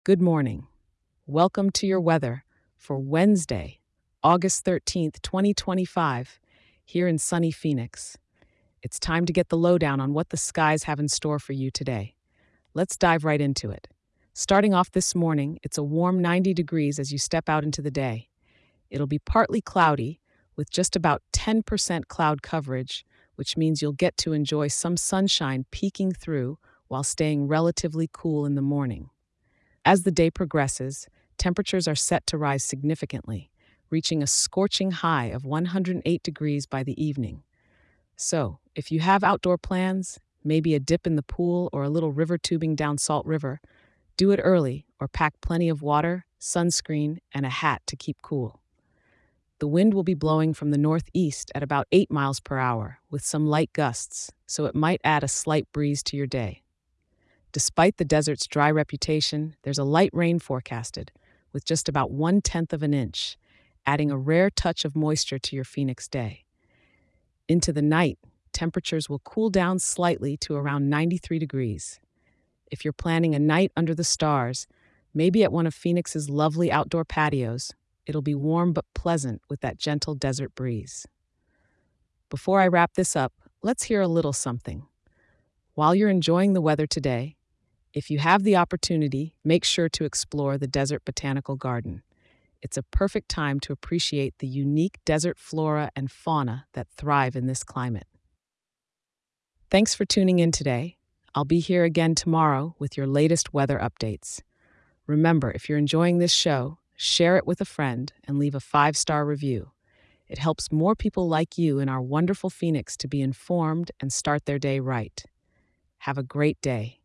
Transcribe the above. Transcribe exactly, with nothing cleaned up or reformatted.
Good morning. Welcome to your weather for Wednesday, August thirteenth, twenty twenty-five, here in sunny Phoenix. It's time to get the lowdown on what the skies have in store for you today. Let's dive right into it. Starting off this morning, it's a warm ninety degrees as you step out into the day. It'll be partly cloudy, with just about ten percent cloud coverage, which means you'll get to enjoy some sunshine peeking through while staying relatively cool in the morning. As the day progresses, temperatures are set to rise significantly, reaching a scorching high of one hundred eight degrees by the evening. So, if you have outdoor plans, maybe a dip in the pool or a little river tubing down Salt River, do it early or pack plenty of water, sunscreen, and a hat to keep cool. The wind will be blowing from the northeast at about eight miles per hour, with some light gusts, so it might add a slight breeze to your day. Despite the desert's dry reputation, there's a light rain forecasted, with just about one tenth of an inch, adding a rare touch of moisture to your Phoenix day. Into the night, temperatures will cool down slightly to around ninety-three degrees. If you're planning a night under the stars, maybe at one of Phoenix's lovely outdoor patios, it'll be warm but pleasant with that gentle desert breeze. Before I wrap this up, let's hear a little something. While you're enjoying the weather today, if you have the opportunity, make sure to explore the Desert Botanical Garden. It's a perfect time to appreciate the unique desert flora and fauna that thrive in this climate. Thanks for tuning in today. I'll be here again tomorrow with your latest weather updates. Remember, if you're enjoying this show, share it with a friend and leave a five-star review. It helps more people like you in our wonderful Phoenix to be informed and start their day right. Have a great day.